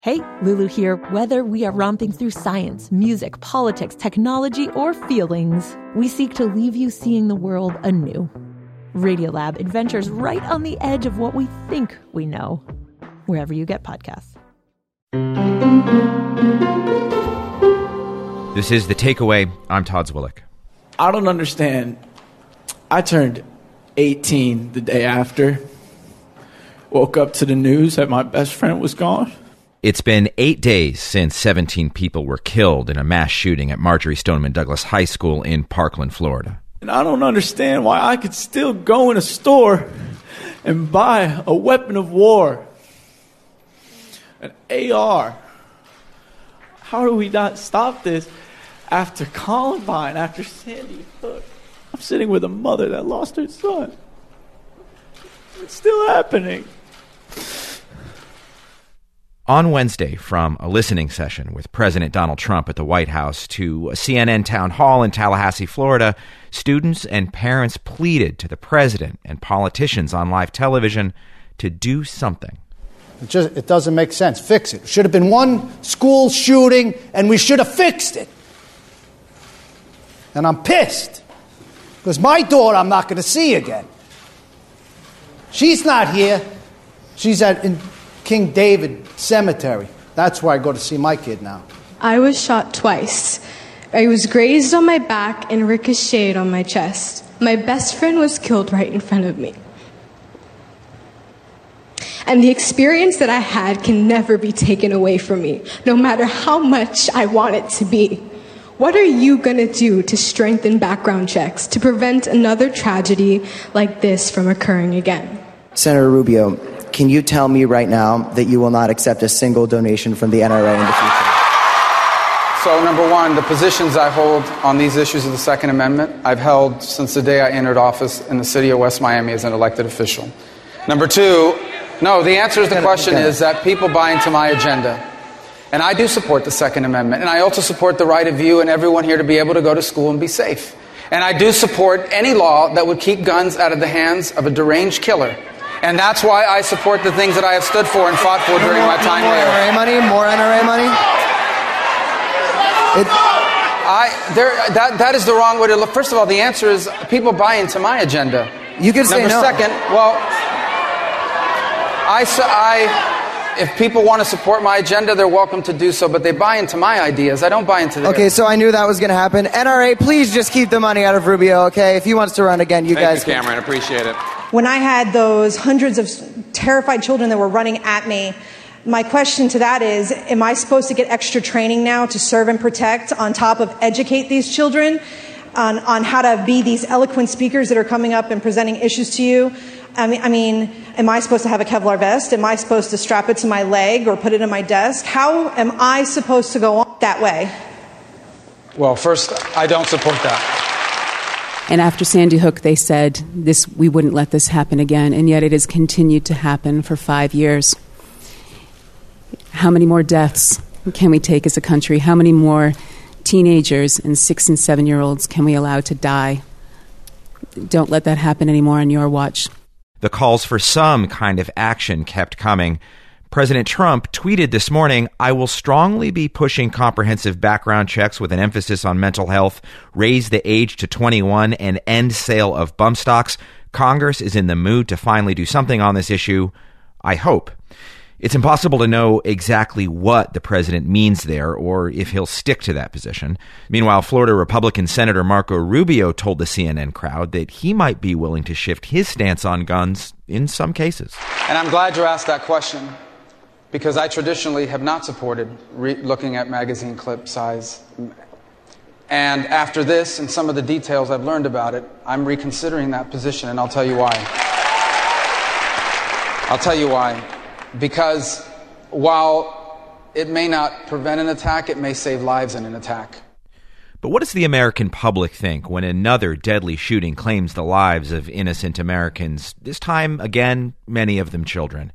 Hey, Lulu here. Whether we are romping through science, music, politics, technology, or feelings, we seek to leave you seeing the world anew. Radiolab adventures right on the edge of what we think we know, wherever you get podcasts. This is The Takeaway. I'm Todd Zwillich. I don't understand. I turned 18 the day after. Woke up to the news that my best friend was gone. It's been 8 days since 17 people were killed in a mass shooting at Marjory Stoneman Douglas High School in Parkland, Florida. And I don't understand why I could still go in a store and buy a weapon of war, an AR. How do we not stop this after Columbine, after Sandy Hook? I'm sitting with a mother that lost her son. It's still happening. On Wednesday, from a listening session with President Donald Trump at the White House to a CNN town hall in Tallahassee, Florida, students and parents pleaded to the president and politicians on live television to do something. It doesn't make sense. Fix it. Should have been one school shooting, and we should have fixed it. And I'm pissed, because my daughter I'm not going to see again. She's not here. She's in King David Cemetery. That's where I go to see my kid now. I was shot twice. I was grazed on my back and ricocheted on my chest. My best friend was killed right in front of me. And the experience that I had can never be taken away from me, no matter how much I want it to be. What are you going to do to strengthen background checks to prevent another tragedy like this from occurring again? Senator Rubio, can you tell me right now that you will not accept a single donation from the NRA in the future? So, number one, the positions I hold on these issues of the Second Amendment, I've held since the day I entered office in the city of West Miami as an elected official. Number two, no, the answer to the question is that people buy into my agenda. And I do support the Second Amendment. And I also support the right of you and everyone here to be able to go to school and be safe. And I do support any law that would keep guns out of the hands of a deranged killer. And that's why I support the things that I have stood for and fought for during my time there. More NRA money? That is the wrong way to look. First of all, the answer is people buy into my agenda. You could say no. Number second, well, if people want to support my agenda, they're welcome to do so, but they buy into my ideas. I don't buy into theirs. Okay, so I knew that was going to happen. NRA, please just keep the money out of Rubio, okay? If he wants to run again, Thank you, Cameron. Appreciate it. When I had those hundreds of terrified children that were running at me, my question to that is, am I supposed to get extra training now to serve and protect on top of educate these children on how to be these eloquent speakers that are coming up and presenting issues to you? I mean, am I supposed to have a Kevlar vest? Am I supposed to strap it to my leg or put it in my desk? How am I supposed to go on that way? Well, first, I don't support that. And after Sandy Hook, they said we wouldn't let this happen again, and yet it has continued to happen for 5 years. How many more deaths can we take as a country? How many more teenagers and 6- and 7-year-olds can we allow to die? Don't let that happen anymore on your watch. The calls for some kind of action kept coming. President Trump tweeted this morning, "I will strongly be pushing comprehensive background checks with an emphasis on mental health, raise the age to 21, and end sale of bump stocks. Congress is in the mood to finally do something on this issue. I hope." It's impossible to know exactly what the president means there or if he'll stick to that position. Meanwhile, Florida Republican Senator Marco Rubio told the CNN crowd that he might be willing to shift his stance on guns in some cases. And I'm glad you asked that question, because I traditionally have not supported looking at magazine clip size. And after this and some of the details I've learned about it, I'm reconsidering that position, and I'll tell you why. Because while it may not prevent an attack, it may save lives in an attack. But what does the American public think when another deadly shooting claims the lives of innocent Americans, this time, again, many of them children?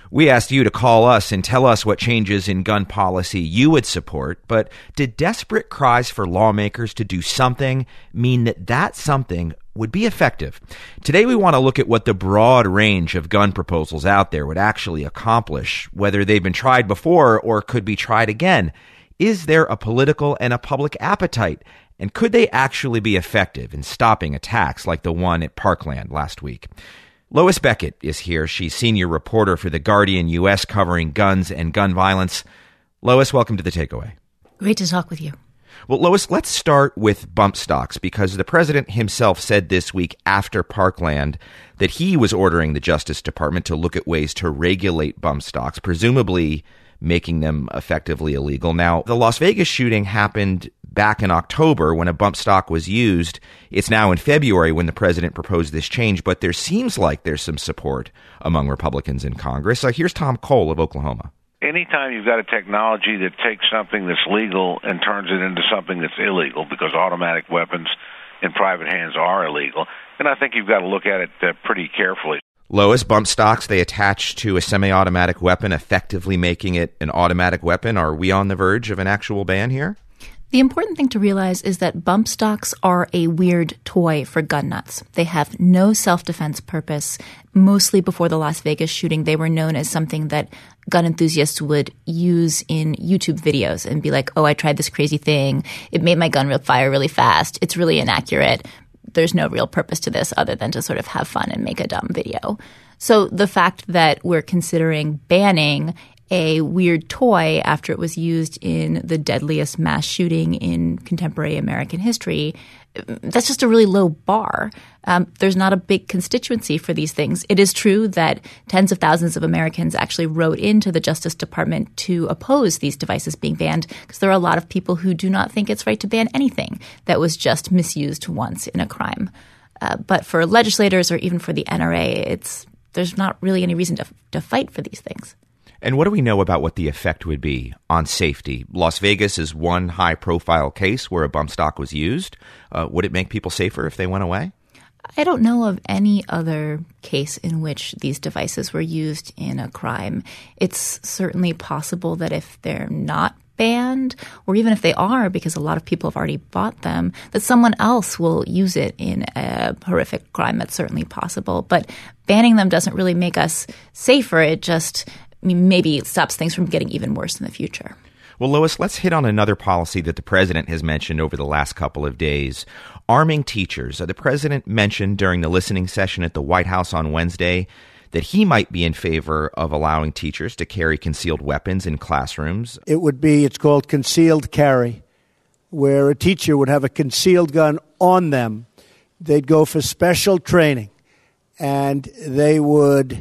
We asked you to call us and tell us what changes in gun policy you would support, but did desperate cries for lawmakers to do something mean that something would be effective? Today we want to look at what the broad range of gun proposals out there would actually accomplish, whether they've been tried before or could be tried again. Is there a political and a public appetite? And could they actually be effective in stopping attacks like the one at Parkland last week? Lois Beckett is here. She's senior reporter for The Guardian U.S. covering guns and gun violence. Lois, welcome to The Takeaway. Great to talk with you. Well, Lois, let's start with bump stocks, because the president himself said this week after Parkland that he was ordering the Justice Department to look at ways to regulate bump stocks, presumably making them effectively illegal. Now, the Las Vegas shooting happened back in October when a bump stock was used. It's now in February when the president proposed this change, but there seems like there's some support among Republicans in Congress. Here's Tom Cole of Oklahoma. Anytime you've got a technology that takes something that's legal and turns it into something that's illegal, because automatic weapons in private hands are illegal, and I think you've got to look at it pretty carefully. Lois, bump stocks, they attach to a semi-automatic weapon, effectively making it an automatic weapon. Are we on the verge of an actual ban here? The important thing to realize is that bump stocks are a weird toy for gun nuts. They have no self-defense purpose. Mostly before the Las Vegas shooting, they were known as something that gun enthusiasts would use in YouTube videos and be like, oh, I tried this crazy thing. It made my gun fire really fast. It's really inaccurate. There's no real purpose to this other than to sort of have fun and make a dumb video. So the fact that we're considering banning a weird toy after it was used in the deadliest mass shooting in contemporary American history, that's just a really low bar. There's not a big constituency for these things. It is true that tens of thousands of Americans actually wrote into the Justice Department to oppose these devices being banned, because there are a lot of people who do not think it's right to ban anything that was just misused once in a crime. But for legislators or even for the NRA, there's not really any reason to fight for these things. And what do we know about what the effect would be on safety? Las Vegas is one high-profile case where a bump stock was used. Would it make people safer if they went away? I don't know of any other case in which these devices were used in a crime. It's certainly possible that if they're not banned, or even if they are, because a lot of people have already bought them, that someone else will use it in a horrific crime. That's certainly possible. But banning them doesn't really make us safer. It just maybe it stops things from getting even worse in the future. Well, Lois, let's hit on another policy that the president has mentioned over the last couple of days, arming teachers. The president mentioned during the listening session at the White House on Wednesday that he might be in favor of allowing teachers to carry concealed weapons in classrooms. It's called concealed carry, where a teacher would have a concealed gun on them. They'd go for special training, and they would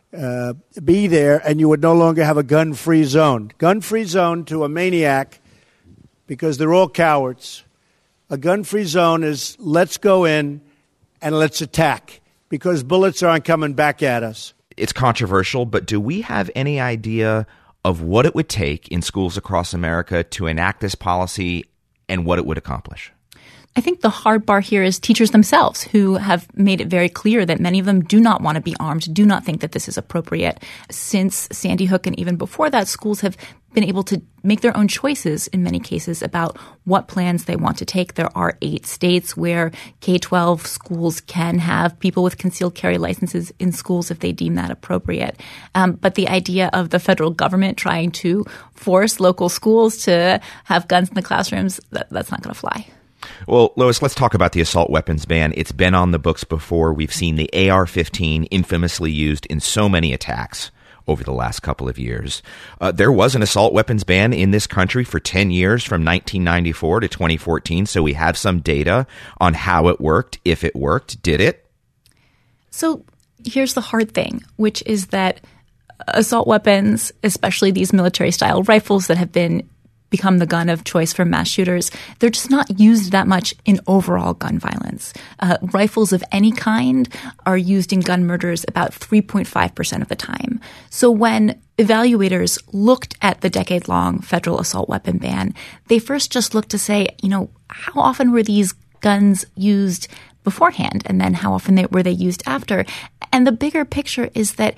be there, and you would no longer have a gun-free zone. Gun-free zone to a maniac, because they're all cowards. A gun-free zone is let's go in and let's attack, because bullets aren't coming back at us. It's controversial, but do we have any idea of what it would take in schools across America to enact this policy and what it would accomplish? I think the hard bar here is teachers themselves, who have made it very clear that many of them do not want to be armed, do not think that this is appropriate. Since Sandy Hook and even before that, schools have been able to make their own choices in many cases about what plans they want to take. There are 8 states where K-12 schools can have people with concealed carry licenses in schools if they deem that appropriate. But the idea of the federal government trying to force local schools to have guns in the classrooms, that's not going to fly. Well, Lois, let's talk about the assault weapons ban. It's been on the books before. We've seen the AR-15 infamously used in so many attacks over the last couple of years. There was an assault weapons ban in this country for 10 years from 1994 to 2014, so we have some data on how it worked, if it worked. Did it? So here's the hard thing, which is that assault weapons, especially these military-style rifles that have become the gun of choice for mass shooters, they're just not used that much in overall gun violence. Rifles of any kind are used in gun murders about 3.5% of the time. So when evaluators looked at the decade-long federal assault weapon ban, they first just looked to say, how often were these guns used beforehand, and then how often were they used after? And the bigger picture is that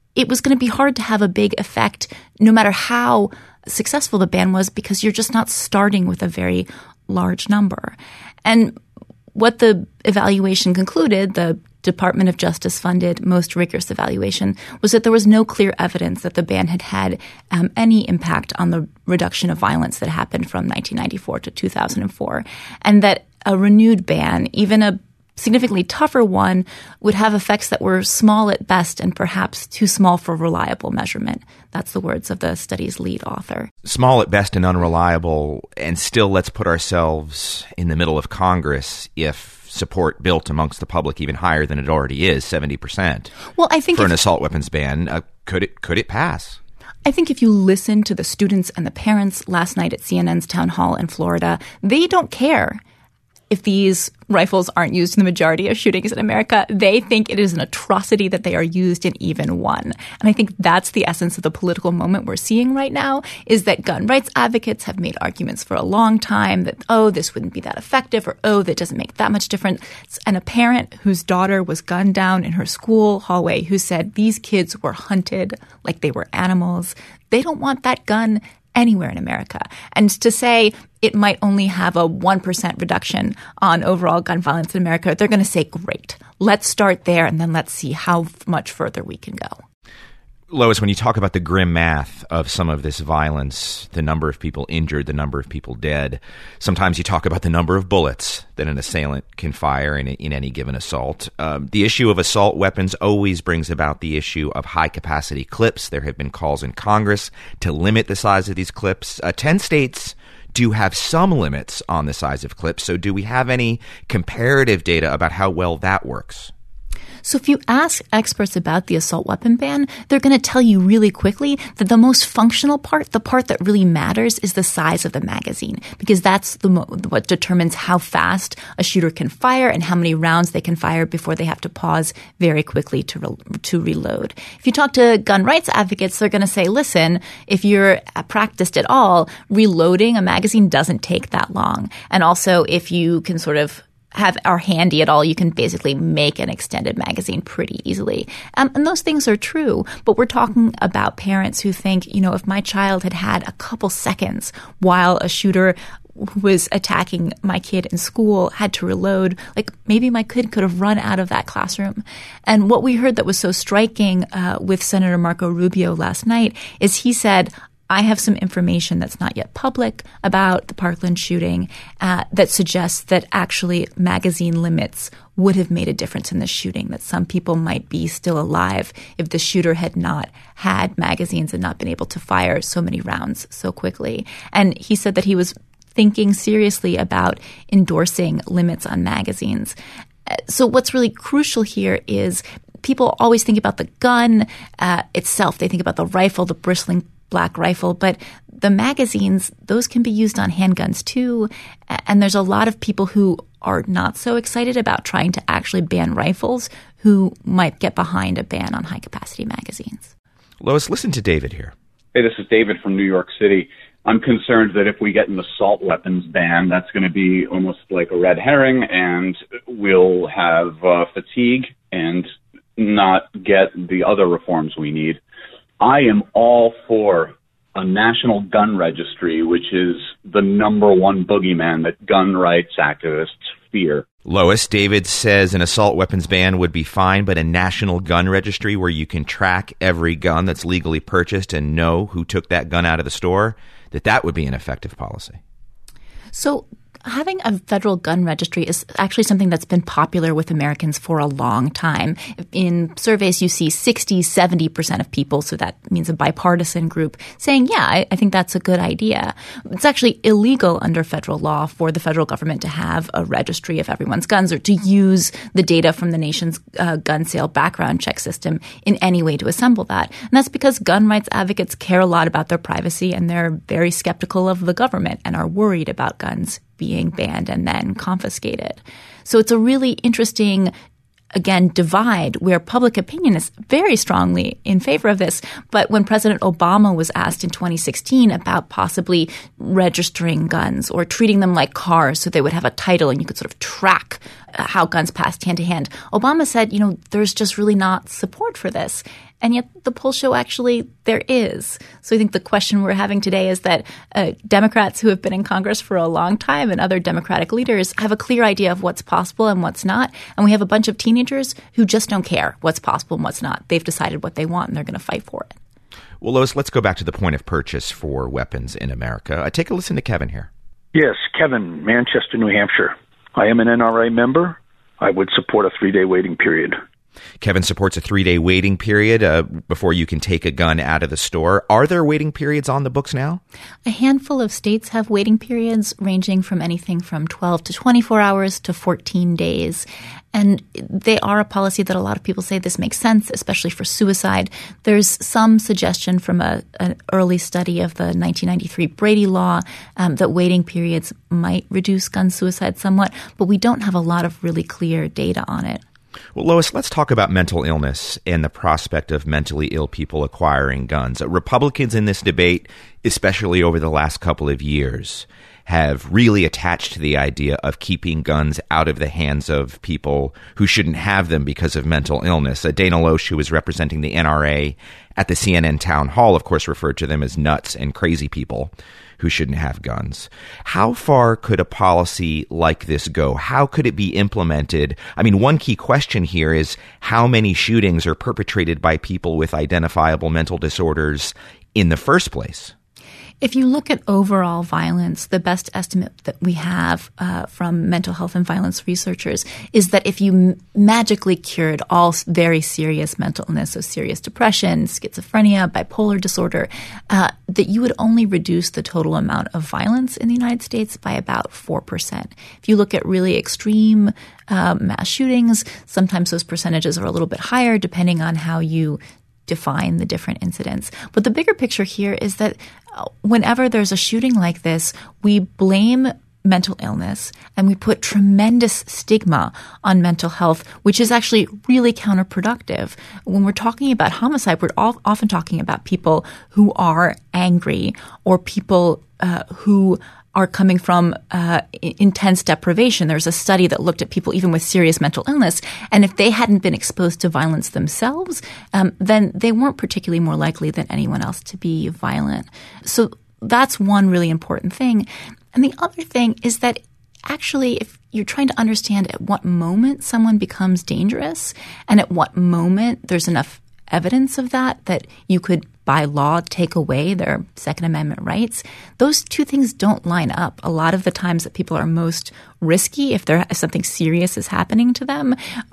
it was going to be hard to have a big effect no matter how successful the ban was, because you're just not starting with a very large number. And what the evaluation concluded, the Department of Justice funded most rigorous evaluation, was that there was no clear evidence that the ban had had any impact on the reduction of violence that happened from 1994 to 2004, and that a renewed ban, even a significantly tougher one, would have effects that were small at best and perhaps too small for reliable measurement. That's the words of the study's lead author. Small at best and unreliable, and still let's put ourselves in the middle of Congress if support built amongst the public even higher than it already is, 70%. Well, I think for an assault weapons ban, could it pass? I think if you listen to the students and the parents last night at CNN's town hall in Florida, they don't care if these rifles aren't used in the majority of shootings in America. They think it is an atrocity that they are used in even one. And I think that's the essence of the political moment we're seeing right now, is that gun rights advocates have made arguments for a long time that, oh, this wouldn't be that effective, or, oh, that doesn't make that much difference. And a parent whose daughter was gunned down in her school hallway who said these kids were hunted like they were animals. They don't want that gun anywhere in America. And to say it might only have a 1% reduction on overall gun violence in America, they're going to say, great, let's start there and then let's see how much further we can go. Lois, when you talk about the grim math of some of this violence, the number of people injured, the number of people dead, sometimes you talk about the number of bullets that an assailant can fire in any given assault. The issue of assault weapons always brings about the issue of high-capacity clips. There have been calls in Congress to limit the size of these clips. 10 states do have some limits on the size of clips. So do we have any comparative data about how well that works? So if you ask experts about the assault weapon ban, they're going to tell you really quickly that the most functional part, the part that really matters, is the size of the magazine, because that's what determines how fast a shooter can fire and how many rounds they can fire before they have to pause very quickly to reload. If you talk to gun rights advocates, they're going to say, listen, if you're practiced at all, reloading a magazine doesn't take that long. And also, if you can sort of are handy at all, you can basically make an extended magazine pretty easily. And those things are true, but we're talking about parents who think, if my child had had a couple seconds while a shooter who was attacking my kid in school had to reload, like maybe my kid could have run out of that classroom. And what we heard that was so striking with Senator Marco Rubio last night is he said, I have some information that's not yet public about the Parkland shooting that suggests that actually magazine limits would have made a difference in the shooting, that some people might be still alive if the shooter had not had magazines and not been able to fire so many rounds so quickly. And he said that he was thinking seriously about endorsing limits on magazines. So what's really crucial here is people always think about the gun itself. They think about the rifle, the bristling black rifle, but the magazines, those can be used on handguns too. And there's a lot of people who are not so excited about trying to actually ban rifles who might get behind a ban on high-capacity magazines. Lois, listen to David here. Hey, this is David from New York City. I'm concerned that if we get an assault weapons ban, that's going to be almost like a red herring, and we'll have fatigue and not get the other reforms we need. I am all for a national gun registry, which is the number one boogeyman that gun rights activists fear. Lois, David says an assault weapons ban would be fine, but a national gun registry where you can track every gun that's legally purchased and know who took that gun out of the store, that would be an effective policy. So having a federal gun registry is actually something that's been popular with Americans for a long time. In surveys, you see 60, 70% of people, so that means a bipartisan group, saying, yeah, I think that's a good idea. It's actually illegal under federal law for the federal government to have a registry of everyone's guns or to use the data from the nation's gun sale background check system in any way to assemble that. And that's because gun rights advocates care a lot about their privacy, and they're very skeptical of the government and are worried about guns being banned and then confiscated. So it's a really interesting, again, divide where public opinion is very strongly in favor of this. But when President Obama was asked in 2016 about possibly registering guns or treating them like cars so they would have a title and you could sort of track how guns passed hand to hand, Obama said, there's just really not support for this. And yet the polls show actually there is. So I think the question we're having today is that Democrats who have been in Congress for a long time and other Democratic leaders have a clear idea of what's possible and what's not. And we have a bunch of teenagers who just don't care what's possible and what's not. They've decided what they want and they're going to fight for it. Well, Lois, let's go back to the point of purchase for weapons in America. Take a listen to Kevin here. Yes, Kevin, Manchester, New Hampshire. I am an NRA member. I would support a 3-day waiting period. Kevin supports a 3-day waiting period before you can take a gun out of the store. Are there waiting periods on the books now? A handful of states have waiting periods ranging from anything from 12 to 24 hours to 14 days. And they are a policy that a lot of people say this makes sense, especially for suicide. There's some suggestion from an early study of the 1993 Brady Law that waiting periods might reduce gun suicide somewhat, but we don't have a lot of really clear data on it. Well, Lois, let's talk about mental illness and the prospect of mentally ill people acquiring guns. Republicans in this debate, especially over the last couple of years, have really attached to the idea of keeping guns out of the hands of people who shouldn't have them because of mental illness. Dana Loesch, who was representing the NRA at the CNN town hall, of course, referred to them as nuts and crazy people who shouldn't have guns. How far could a policy like this go? How could it be implemented? I mean, one key question here is how many shootings are perpetrated by people with identifiable mental disorders in the first place? If you look at overall violence, the best estimate that we have from mental health and violence researchers is that if you magically cured all very serious mental illness, so serious depression, schizophrenia, bipolar disorder, that you would only reduce the total amount of violence in the United States by about 4%. If you look at really extreme mass shootings, sometimes those percentages are a little bit higher depending on how you define the different incidents. But the bigger picture here is that whenever there's a shooting like this, we blame mental illness and we put tremendous stigma on mental health, which is actually really counterproductive. When we're talking about homicide, we're often talking about people who are angry or people who are coming from intense deprivation. There's a study that looked at people even with serious mental illness, and if they hadn't been exposed to violence themselves, then they weren't particularly more likely than anyone else to be violent. So that's one really important thing. And the other thing is that actually, if you're trying to understand at what moment someone becomes dangerous and at what moment there's enough evidence of that you could by law take away their Second Amendment rights, those two things don't line up. A lot of the times that people are most risky if something serious is happening to them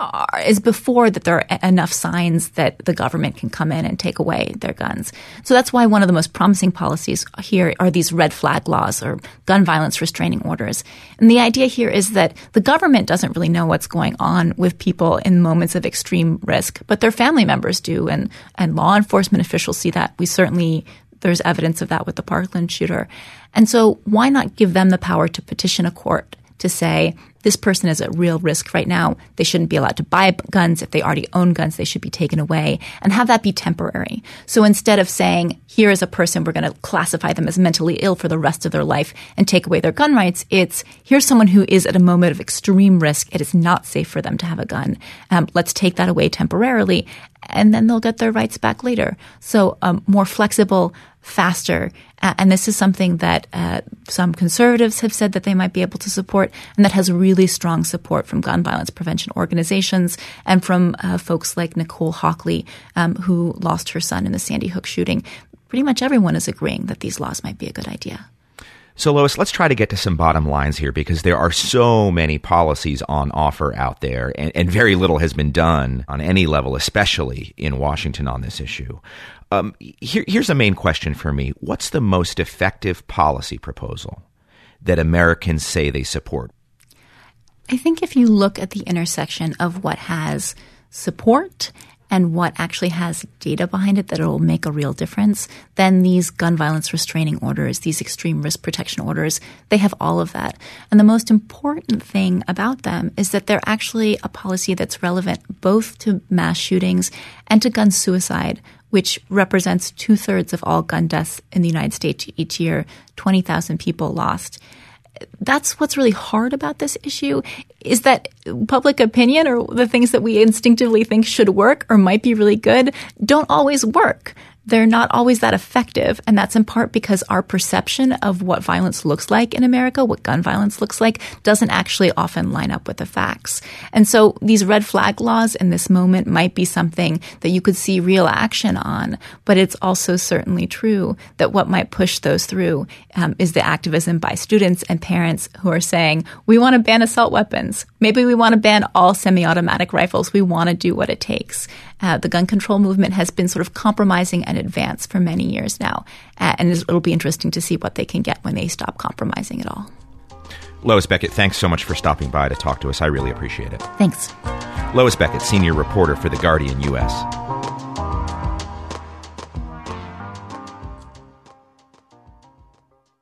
is before that there are enough signs that the government can come in and take away their guns. So that's why one of the most promising policies here are these red flag laws or gun violence restraining orders. And the idea here is that the government doesn't really know what's going on with people in moments of extreme risk, but their family members do, and law enforcement officials see that. There's evidence of that with the Parkland shooter. And so why not give them the power to petition a court to say, this person is at real risk right now. They shouldn't be allowed to buy guns. If they already own guns, they should be taken away, and have that be temporary. So instead of saying, here is a person, we're going to classify them as mentally ill for the rest of their life and take away their gun rights, it's here's someone who is at a moment of extreme risk. It is not safe for them to have a gun. Let's take that away temporarily, and then they'll get their rights back later. So more flexible, faster. And this is something that some conservatives have said that they might be able to support, and that has really strong support from gun violence prevention organizations and from folks like Nicole Hockley, who lost her son in the Sandy Hook shooting. Pretty much everyone is agreeing that these laws might be a good idea. So, Lois, let's try to get to some bottom lines here, because there are so many policies on offer out there, and very little has been done on any level, especially in Washington, on this issue. Here's the main question for me. What's the most effective policy proposal that Americans say they support? I think if you look at the intersection of what has support and what actually has data behind it that it will make a real difference, then these gun violence restraining orders, these extreme risk protection orders, they have all of that. And the most important thing about them is that they're actually a policy that's relevant both to mass shootings and to gun suicide, which represents 2/3 of all gun deaths in the United States each year, 20,000 people lost. that's what's really hard about this issue, is that public opinion, or the things that we instinctively think should work or might be really good, don't always work. They're not always that effective, and that's in part because our perception of what violence looks like in America, what gun violence looks like, doesn't actually often line up with the facts. And so these red flag laws in this moment might be something that you could see real action on, but it's also certainly true that what might push those through is the activism by students and parents who are saying, we want to ban assault weapons. Maybe we want to ban all semi-automatic rifles. We want to do what it takes. The gun control movement has been sort of compromising and advanced for many years now. And it'll be interesting to see what they can get when they stop compromising at all. Lois Beckett, thanks so much for stopping by to talk to us. I really appreciate it. Thanks. Lois Beckett, senior reporter for The Guardian U.S.